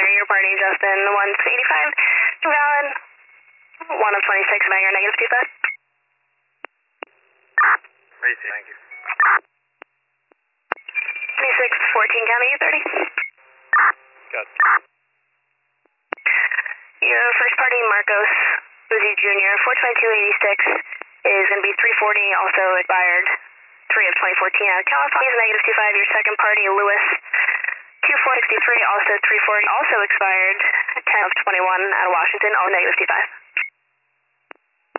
your party, Justin 185, valid, 1 of 26, Bangor, negative 25. Racy, thank you. 26, 14 County, 30. Got it. Your first party, Marcos Uzi Jr., 42286, is going to be 340, also expired, 3 of 2014 out of California, negative 25. Your second party, Lewis, 2463, also 340, also expired, 10 of 21 out of Washington, all negative 25.